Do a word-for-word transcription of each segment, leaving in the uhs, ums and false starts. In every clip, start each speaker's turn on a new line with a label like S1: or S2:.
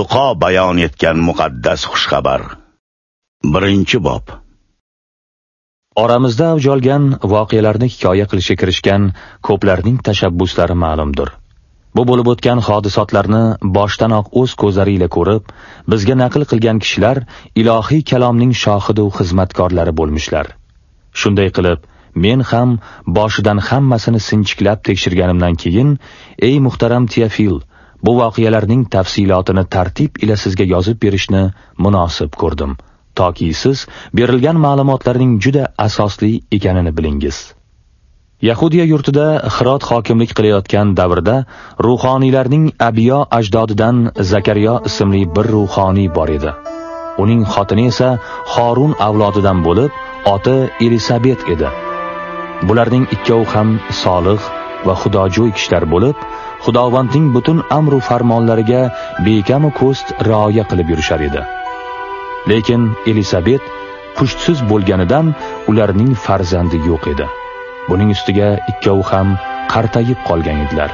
S1: Luqo bayon etgan muqaddas xushxabar. Birinchi bob.
S2: Oramizda avj olgan voqealarni hikoya qilishga kirishgan ko'plarning tashabbuslari ma'lumdir. Bu bo'lib o'tgan hodisotlarni boshdanoq o'z ko'zlari ila ko'rib, bizga naql qilgan kishilar ilohiy kalomning shohidi va xizmatkorlari bo'lmishlar. Shunday qilib, men ham boshidan hammasini sinchiklab tekshirganimdan keyin, ey muhtaram Teofil, bu voqealarning tafsilotini tartib ila sizga yozib berishni munosib ko'rdim, toki siz berilgan ma'lumotlarning juda asosli ekanini bilingiz. Yahudiya yurtida Hirot hokimlik qilayotgan davrda ruhoniylarning abiyo ajdodidan Zakariya ismli bir ruhoniy bor edi. Uning xotini esa Harun avlodidan bo'lib, oti Elisabet edi. Bularning ikkovi ham solih va xudojo'y kishilar bo'lib, Xudovandning butun amr va farmonlariga bekam va ko'st rioya qilib yurishar edi. Lekin Elisabet pushtsiz bo'lganidan ularning farzandi yo'q edi. Buning ustiga ikkovi ham qartayib qolgan edilar.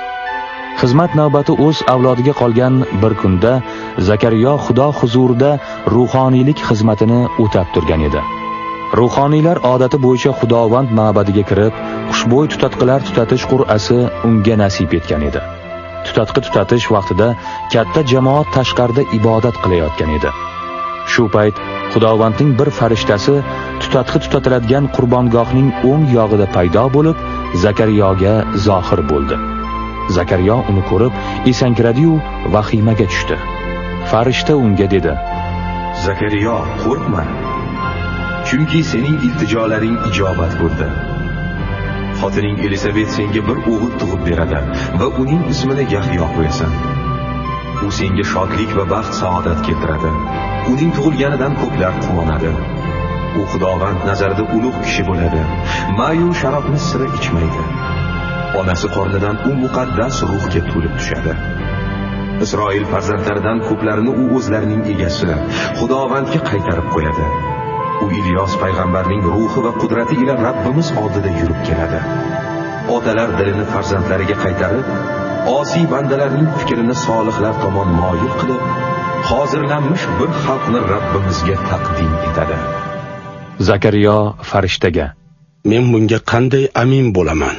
S2: Xizmat navbati o'z avlodiga qolgan bir kunda Zakariya Xudo huzurida ruhoniylik xizmatini o'tab turgan edi. Ruhoniylar odati bo'yicha Xudovand ma'badiga kirib, xushbo'y tutatqilar tutatish qur'asi unga nasib etgan edi. Tutatqi tutatish vaqtida katta jamoat tashqarida ibodat qilayotgan edi. Shu payt Xudovandning bir farishtasi tutatqi tutatiladigan qurbongohning o'ng yog'ida paydo bo'lib, Zakariyaga zohir bo'ldi. Zakariya uni ko'rib, esankiradi-yu vahimaga tushdi. Farishta unga dedi:
S3: "Zakariya, qo'rqma. Chunki sening iltijolaring ijobat bo'ldi. Xotining Elisabet senga bir o'g'il tug'ib beradi va uning ismini Yahyo qo'yasan. U senga shodlik va baxt saodat keltiradi. Uning tug'ilganidan ko'plar quvonadi. U Xudovand nazarida ulug' kishi bo'ladi. Mayu sharobni sira ichmaydi. Onasi qornidan u muqaddas ruhga to'lib tushadi. Isroil farzandlaridan ko'plarini u o'zlarining egasi, Xudovandga qaytarib qo'yadi. U Ilyos payg'ambarning ruhi va qudrati ila Rabbimiz oldida yurib keladi. Otalar dilini farzandlariga qaytarib, osiy bandalarning fikrini solihlar tomon moyil qilib, hozirlanmish bir xalqni Rabbimizga taqdim etadi."
S2: Zakariya farishtaga:
S4: "Men bunga qanday amin bo'laman?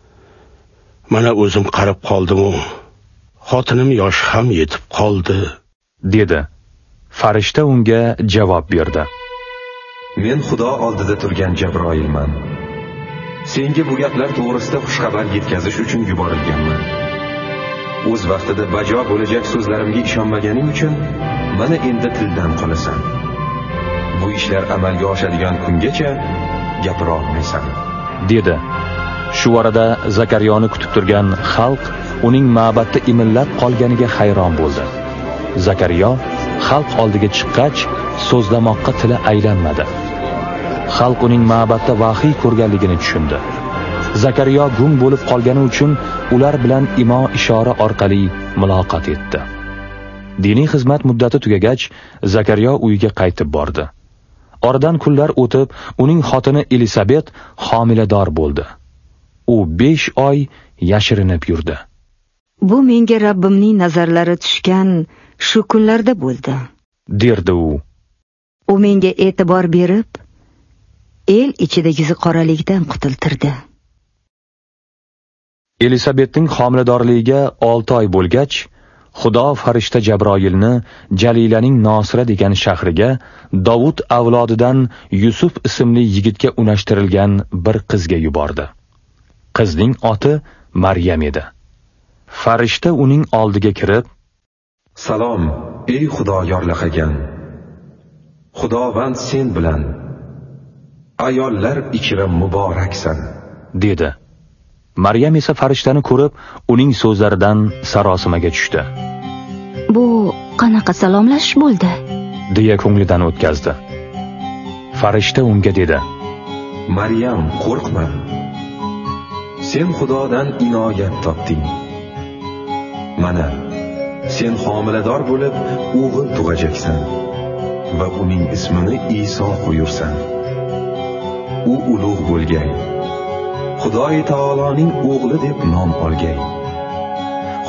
S4: Mana o'zim qarib qoldim-u, xotinim yosh ham yetib qoldi",
S2: dedi. Farishta unga javob berdi:
S3: "Men Xudo oldida turgan Jabroilman. Senga bu gaplar to'g'risida xushxabar yetkazish uchun yuborilganman. O'z vaqtida bajo bo'lajak so'zlarimga ishonmaganing uchun mana endi tildan qolasan. Bu ishlar amalga oshadigan kungacha gapira olmaysan",
S2: dedi. Shu orada Zakariyoni kutib turgan xalq uning ma'badda imillab qolganiga hayron bo'ldi. Zakariya xalq oldiga chiqqach, so'zlamoqqa tili aylanmadi. Xalq uning ma'badda vahiy ko'rganligini tushundi. Zakariya gung bo'lib qolgani uchun ular bilan imo ishora orqali muloqot etdi. Diniy xizmat muddati tugagach, Zakariya uyiga qaytib bordi. Oradan kunlar o'tib, uning xotini Elisabet homilador bo'ldi. U besh oy yashirinib yurdi.
S5: "Bu menga Rabbimning nazarlari tushgan shu kunlarda bo'ldi",
S2: derdi u.
S5: "U menga e'tibor berib, el ichidagi qoralikdan qutultirdi."
S2: Elisabetning homiladorligiga olti oy bo'lgach, Xudo farishta Jabroilni Jalilaning Nosira degan shahriga Davud avlodidan Yusuf ismli yigitga unashtirilgan bir qizga yubordi. Qizning oti Maryam edi. Farishta uning oldiga kirib:
S3: "Salom, ey Xudo yorlaqagan. Xudovand sen bilan. Ayollar ichra muboraksan", dedi.
S2: Maryam esa farishtani ko'rib, uning so'zlaridan sarosimaga tushdi.
S6: "Bu qanaqa salomlashish bo'ldi?"
S2: deya ko'nglidan o'tkazdi. Farishta unga dedi:
S3: "Maryam, qo'rqma. Sen Xudodan inoyat topding. Mana, sen homilador bo'lib, o'g'il tug'ajaksan va uning ismini Iso qo'yursan. U ulug' bo'lgay, Xudoy taoloning o'g'li deb nom olgay.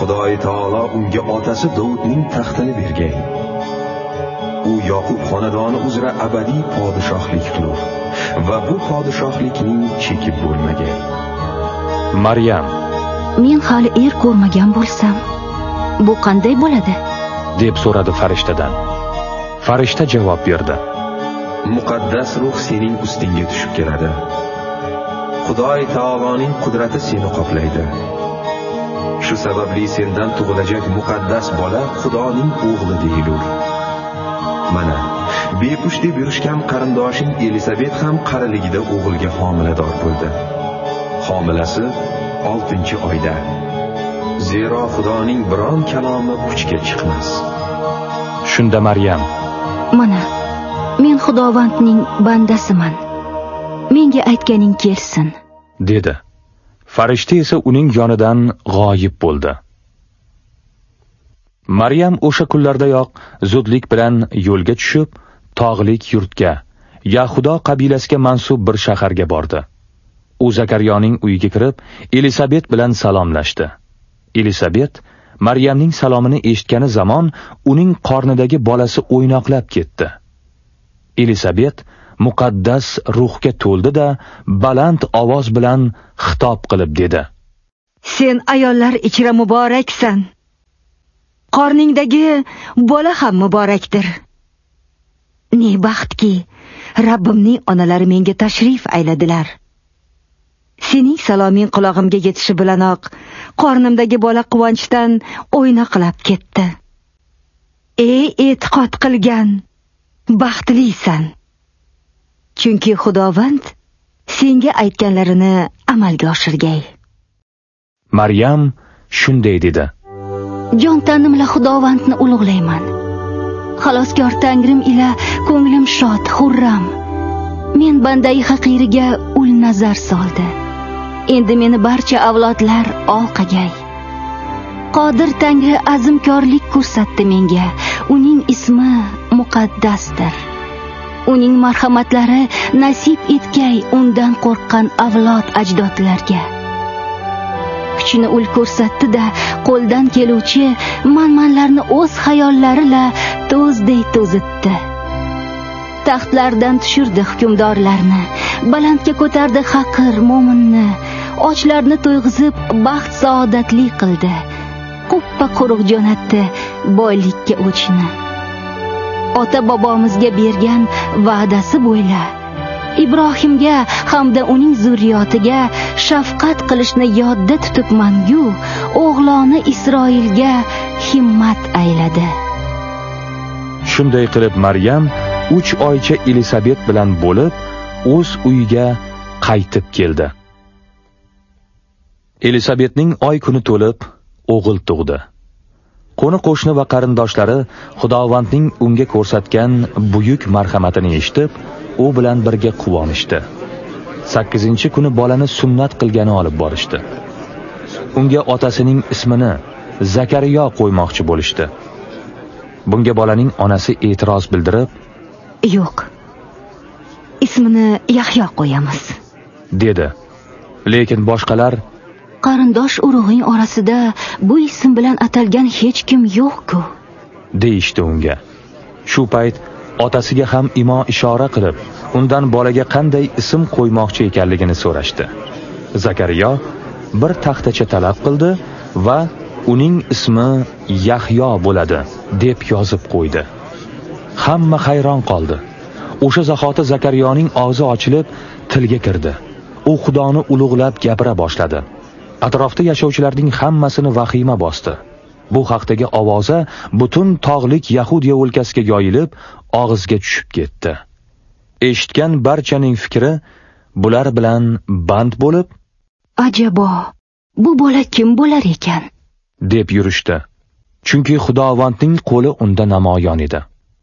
S3: Xudoy taolo unga otasi Davudning taxtini bergan. U Yoqub xonadoni uzra abadiy podshohlik qilur va bu podshohlikning cheki bo'lmagan.
S2: Maryam:
S6: Men hali er ko'rmagan bo'lsam, bu qanday bo'ladi?
S2: deb so'radi farishtadan. Farishta javob berdi:
S3: Muqaddas ruh sening ustingga tushib keladi. Xudoy taoloning qudrati seni qoplaydi. Shu sababli sendan tug'ilajak muqaddas bola Xudoning o'g'li deyilur. Mana, bepush deb yurishgan qarindoshing Elisabet ham qariligida o'g'ilga homilador bo'ldi. Homilasi oltinchi oyda. Zero Xudoning biron kalomi puchga chiqmas.
S2: Shunda Maryam:
S6: Mana, men Xudovandning bandasiman. Menga aytganing kelsin,
S2: dedi. Farishta esa uning yonidan g'oyib bo'ldi. Maryam o'sha kunlardayoq zudlik bilan yo'lga tushib, tog'lik yurtga, Yahudo qabilasiga mansub bir shaharga bordi. U Zakaryoning uyiga kirib, Elisabet bilan salomlashdi. Elisabet Maryamning salomini eshitgani zamon uning qornidagi bolasi o'ynoqlab ketdi. Elisabet muqaddas ruhga to'ldi-da, baland ovoz bilan xitob qilib dedi:
S5: Sen ayollar ichra muboraksan. Qorningdagi bola ham muborakdir. Ne baxtki, Rabbimning onalari menga tashrif ayladilar. Sening saloming quloqimga yetishi bilanoq, qornimdagi bola quvonchdan o'ynoqlab ketdi. Ey e'tiqod qilgan, baxtlisan. Chunki Xudovand senga aytganlarini amalga oshirgay.
S2: Maryam shunday dedi:
S6: Jon tanimla Xudovandni ulug'layman. Xaloskor Tangrim ila ko'nglim shod, xurram. Men bandai haqiriga ul nazar soldi. Endi meni barcha avlodlar olqagay. Qodir Tangri azmkorlik ko'rsatdi menga. Uning ismi muqaddasdir. Uning marhamatlari nasib etgay undan qo'rqqan avlod ajdodlarga. Kuchini ul ko'rsatdi-da, qo'ldan keluvchi manmanlarni o'z xayollari-la to'zday to'zitdi. Taxtlardan tushirdi hukmdorlarni, balandga ko'tardi haqir mo'minni, ochlarni to'yg'izib baxt saodatli qildi. Quppa quruq jo'natdi boylikka o'chni. Ota bobomizga bergan va'dasi bo'yla Ibrohimga hamda uning zurriyotiga shafqat qilishni yodda tutib mangu o'g'loni Isroilga himmat ayladi.
S2: Shunday qilib Maryam uch oycha Elisabet bilan bo'lib o'z uyiga qaytib keldi. Elisabetning oy kuni to'lib o'g'il tug'di. Qo'ni qo'shni va qarindoshlari Xudovandning unga ko'rsatgan buyuk marhamatini eshitib, u bilan birga quvonishdi. sakkizinchi kuni bolani sunnat qilgani olib borishdi. Unga otasining ismini Zakariyo qo'ymoqchi bo'lishdi. Bunga bolaning onasi e'tiroz bildirib,
S5: "Yo'q. Ismini Yahyo qo'yamiz",
S2: dedi. Lekin boshqalar,
S6: "Qarindosh urug'ing orasida bu ism bilan atalgan hech kim yo'q-ku",
S2: deyishdi unga. Shu payt otasiga ham imo ishora qilib, undan bolaga qanday ism qo'ymoqchi ekanligini so'rashdi. Zakariyo bir taxtacha talab qildi va uning ismi Yahyo bo'ladi deb yozib qo'ydi. Hamma hayron qoldi. O'sha zahoti Zakariyoning og'zi ochilib, tilga kirdi. U Xudoni ulug'lab gapira boshladi. Atrofda yashovchilarning hammasini vahima bosdi. Bu haqdagi ovoza butun tog'lik Yahudiya o'lkasiga yoyilib, og'izga tushib ketdi. Eshitgan barchaning fikri bular bilan band bo'lib,
S6: "Ajabo, bu bola kim bo'lar ekan?"
S2: deb yurishdi. Chunki Xudovandning qo'li unda namoyon edi.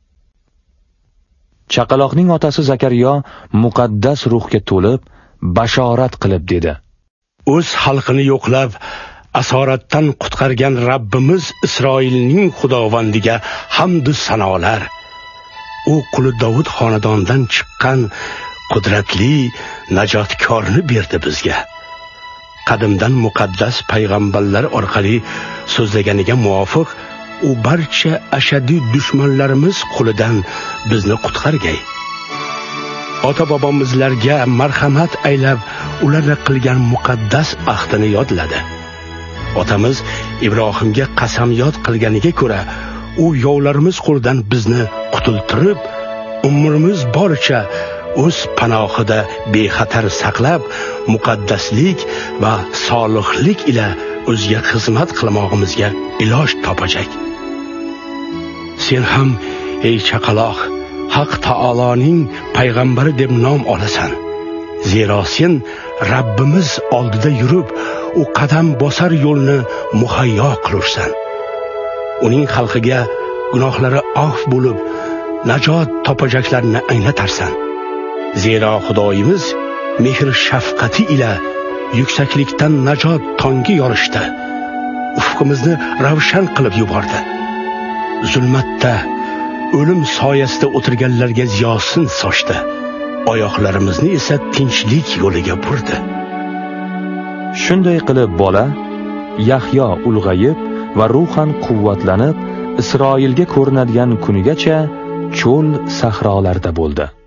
S2: Chaqaloqning otasi Zakariyo muqaddas ruhga to'lib, bashorat qilib dedi:
S4: "O'z xalqini yo'qlab asoratdan qutqargan Rabbimiz Isroilning Xudovandiga hamd va sanolar. U quli Davud xonadonidan chiqqan qudratli najotkorni berdi bizga. qadimdan muqaddas payg'ambarlar orqali so'zlaganiga muvofiq u barcha ashaddiy dushmanlarimiz qo'lidan bizni qutqargay. Ota bobomizlarga marhamat aylab ularga qilgan muqaddas ahdini yodladi. Otamiz Ibrohimga qasamyod qilganiga ko'ra, u yovlarimiz qo'lidan bizni qutultirib, umrimiz boricha o'z panohida bexatar saqlab, muqaddaslik va solihlik ila o'ziga xizmat qilmog'imizga iloj topajak. Sen ham ey chaqaloq, Haq taoloning payg'ambari deb nom olasan. Zero sen Rabbimiz oldida yurib, u qadam bosar yo'lni muhayyo qilursan. Uning xalqiga gunohlari afv bo'lib, najot topajaklarini anglatarsan. Zero Xudoyimiz mehr shafqati ila yuksaklikdan najot tongi yorishdi. Ufqimizni ravshan qilib yubordi. Zulmatda o'lim soyasida o'tirganlarga ziyosin sochdi. Oyoqlarimizni esa tinchlik yo'liga burdi.
S2: Shunday qilib bola Yahyo ulg'ayib va ruhan quvvatlanib Isroilga ko'rinadigan kunigacha cho'l sahrolarda bo'ldi.